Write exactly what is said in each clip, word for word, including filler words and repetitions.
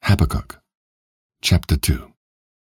Habakkuk, chapter two.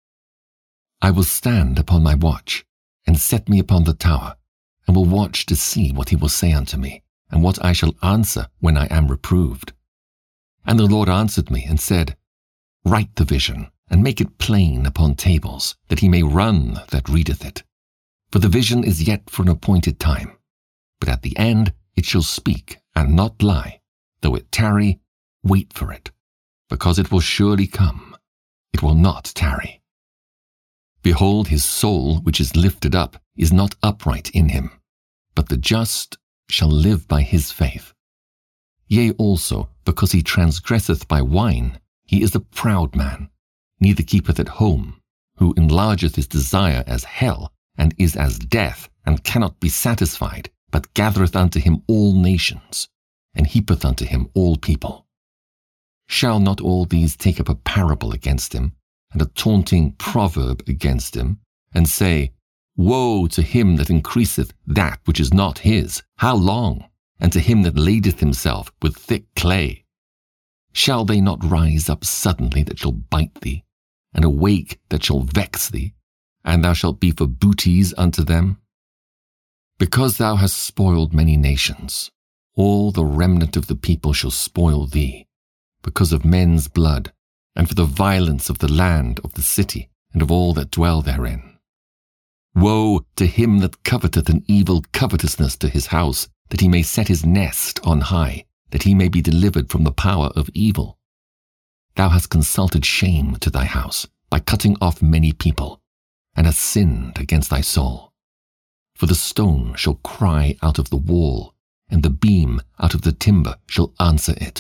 I will stand upon my watch, and set me upon the tower, and will watch to see what he will say unto me, and what I shall answer when I am reproved. And the Lord answered me, and said, Write the vision, and make it plain upon tables, that he may run that readeth it. For the vision is yet for an appointed time, but at the end it shall speak, and not lie. Though it tarry, wait for it, because it will surely come, it will not tarry. Behold, his soul which is lifted up is not upright in him, but the just shall live by his faith. Yea also, because he transgresseth by wine, he is a proud man, neither keepeth at home, who enlargeth his desire as hell, and is as death, and cannot be satisfied, but gathereth unto him all nations, and heapeth unto him all people. Shall not all these take up a parable against him, and a taunting proverb against him, and say, Woe to him that increaseth that which is not his, how long? And to him that ladeth himself with thick clay. Shall they not rise up suddenly that shall bite thee, and awake that shall vex thee, and thou shalt be for booties unto them? Because thou hast spoiled many nations, all the remnant of the people shall spoil thee, because of men's blood, and for the violence of the land, of the city, and of all that dwell therein. Woe to him that coveteth an evil covetousness to his house, that he may set his nest on high, that he may be delivered from the power of evil. Thou hast consulted shame to thy house, by cutting off many people, and hast sinned against thy soul. For the stone shall cry out of the wall, and the beam out of the timber shall answer it.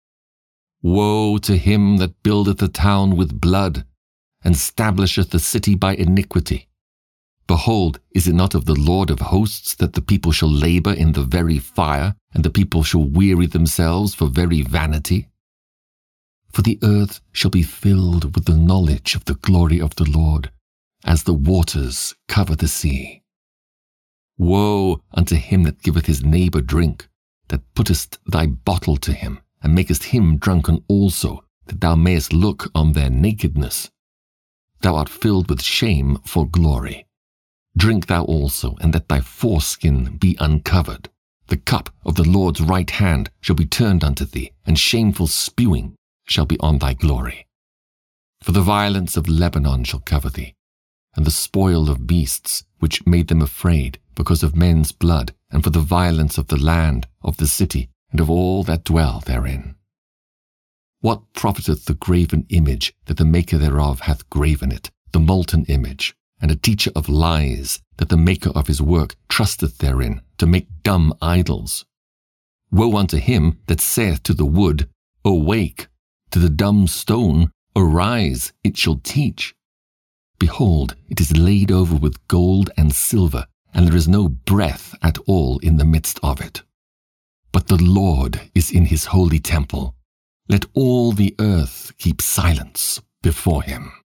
Woe to him that buildeth a town with blood, and stablisheth the city by iniquity. Behold, is it not of the Lord of hosts that the people shall labor in the very fire, and the people shall weary themselves for very vanity? For the earth shall be filled with the knowledge of the glory of the Lord, as the waters cover the sea. Woe unto him that giveth his neighbor drink, that puttest thy bottle to him, and makest him drunken also, that thou mayest look on their nakedness. Thou art filled with shame for glory. Drink thou also, and let thy foreskin be uncovered. The cup of the Lord's right hand shall be turned unto thee, and shameful spewing shall be on thy glory. For the violence of Lebanon shall cover thee, and the spoil of beasts, which made them afraid, because of men's blood, and for the violence of the land, of the city, and of all that dwell therein. What profiteth the graven image that the maker thereof hath graven it, the molten image, and a teacher of lies, that the maker of his work trusteth therein, to make dumb idols? Woe unto him that saith to the wood, Awake, to the dumb stone, Arise, it shall teach. Behold, it is laid over with gold and silver, and there is no breath at all in the midst of it. But the Lord is in his holy temple. Let all the earth keep silence before him.